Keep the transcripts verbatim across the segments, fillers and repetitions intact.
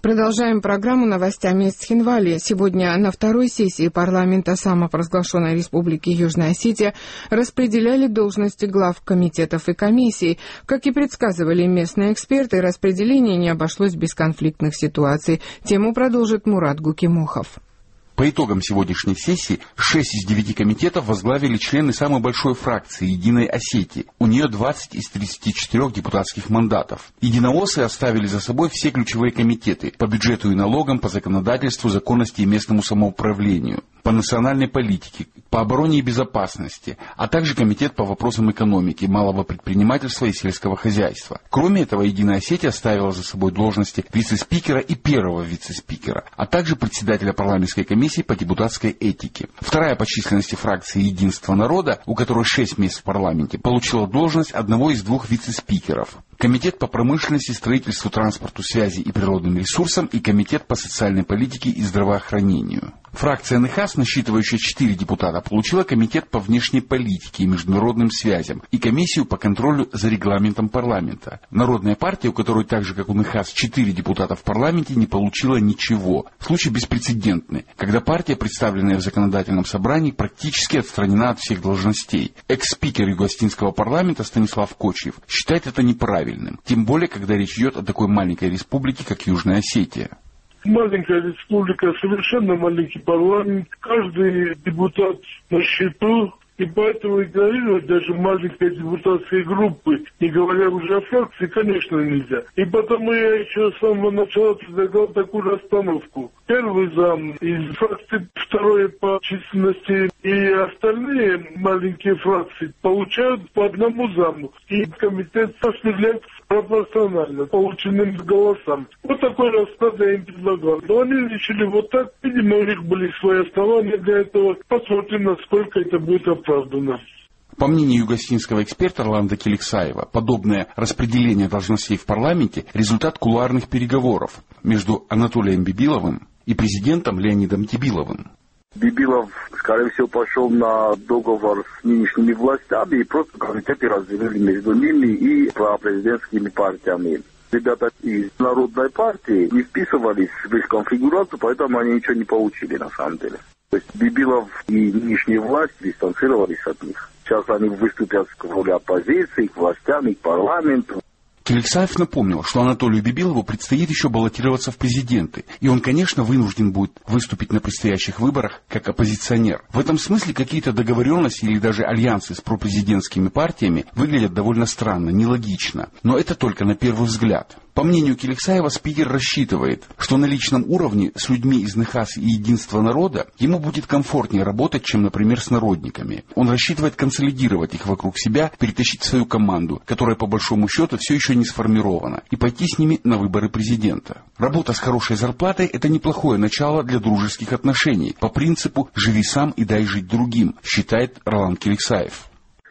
Продолжаем программу новостями из Цхинвали. Сегодня на второй сессии парламента самопровозглашенной Республики Южная Осетия распределяли должности глав комитетов и комиссий. Как и предсказывали местные эксперты, распределение не обошлось без конфликтных ситуаций. Тему продолжит Мурат Гукимухов. По итогам сегодняшней сессии шесть из девяти комитетов возглавили члены самой большой фракции «Единой Осетии». У нее двадцать из тридцати четырёх депутатских мандатов. Единооссы оставили за собой все ключевые комитеты по бюджету и налогам, по законодательству, законности и местному самоуправлению, по национальной политике, по обороне и безопасности, а также комитет по вопросам экономики, малого предпринимательства и сельского хозяйства. Кроме этого, Единая Осетия оставила за собой должности вице-спикера и первого вице-спикера, а также председателя парламентской комиссии по депутатской этике. Вторая по численности фракция «Единство народа», у которой шесть мест в парламенте, получила должность одного из двух вице-спикеров. Комитет по промышленности, строительству, транспорту, связи и природным ресурсам и комитет по социальной политике и здравоохранению. Фракция НХАС, насчитывающая четыре депутата, получила комитет по внешней политике и международным связям и комиссию по контролю за регламентом парламента. Народная партия, у которой так же, как у НХАС, четыре депутата в парламенте, не получила ничего. Случай беспрецедентный, когда партия, представленная в законодательном собрании, практически отстранена от всех должностей. Экс-спикер Юго-Осетинского парламента Станислав Кочиев считает это неправильным, тем более, когда речь идет о такой маленькой республике, как Южная Осетия. Маленькая республика, совершенно маленький парламент, каждый депутат на счету, и поэтому игнорировать даже маленькой депутатской группы, не говоря уже о фракции, конечно, нельзя. И потому я еще с самого начала предлагал такую расстановку. Первый зам из фракции, второй по численности, и остальные маленькие фракции получают по одному заму. И комитет распределяет пропорционально полученным голосам. Вот такой расклад я им предлагал. Но они решили вот так. Видимо, у них были свои основания для этого. Посмотрим, насколько это будет оправдано. По мнению юго-осетинского эксперта Орланда Келексаева, подобное распределение должностей в парламенте – результат кулуарных переговоров между Анатолием Бибиловым и президентом Леонидом Тебиловым. Бибилов, скорее всего, пошел на договор с нынешними властями и просто комитеты разделили между ними и пропрезидентскими партиями. Ребята из Народной партии не вписывались в их конфигурацию, поэтому они ничего не получили на самом деле. То есть Бибилов и нынешние власти дистанцировались от них. Сейчас они выступят в роли оппозиции, к властям и к парламенту. Келексаев напомнил, что Анатолию Бибилову предстоит еще баллотироваться в президенты, и он, конечно, вынужден будет выступить на предстоящих выборах как оппозиционер. В этом смысле какие-то договоренности или даже альянсы с пропрезидентскими партиями выглядят довольно странно, нелогично, но это только на первый взгляд. По мнению Келексаева, спикер рассчитывает, что на личном уровне с людьми из НХАС и Единства народа ему будет комфортнее работать, чем, например, с народниками. Он рассчитывает консолидировать их вокруг себя, перетащить свою команду, которая по большому счету все еще не сформирована, и пойти с ними на выборы президента. Работа с хорошей зарплатой – это неплохое начало для дружеских отношений, по принципу «живи сам и дай жить другим», считает Ролан Келексаев.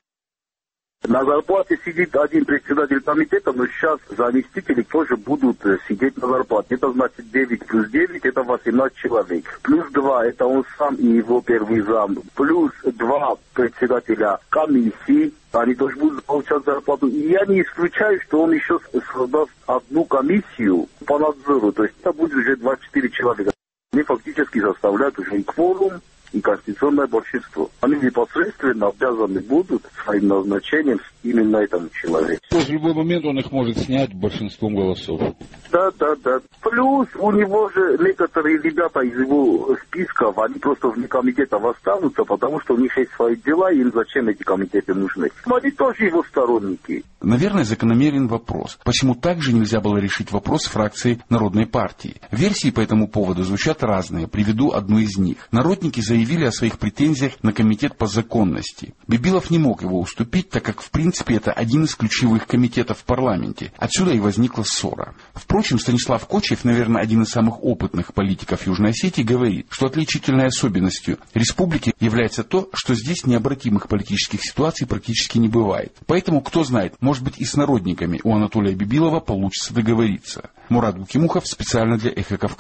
На зарплате сидит один председатель комитета, но сейчас заместители тоже будут сидеть на зарплате. Это значит девять плюс девять, это восемнадцать человек. Плюс два, это он сам и его первый зам. Плюс два председателя комиссии, они тоже будут получать зарплату. И я не исключаю, что он еще создаст одну комиссию по надзору. То есть это будет уже двадцать четыре человека. Они фактически составляют уже и кворум, и конституционное большинство. Они непосредственно обязаны будут своим назначением именно этому человеку. В любой момент он их может снять большинством голосов. Да, да, да. Плюс у него же некоторые ребята из его списков, они просто вне комитетов останутся, потому что у них есть свои дела, и им зачем эти комитеты нужны. Они тоже его сторонники. Наверное, закономерен вопрос, почему также нельзя было решить вопрос фракции Народной партии. Версии по этому поводу звучат разные, приведу одну из них. Народники заявили о своих претензиях на комитет по законности. Бибилов не мог его уступить, так как в принципе это один из ключевых комитетов в парламенте. Отсюда и возникла ссора. Впрочем, Станислав Кочиев, наверное, один из самых опытных политиков Южной Осетии, говорит, что отличительной особенностью республики является то, что здесь необратимых политических ситуаций практически не бывает. Поэтому, кто знает, может быть и с народниками у Анатолия Бибилова получится договориться. Мурат Гукимухов специально для Эхо Кавказа.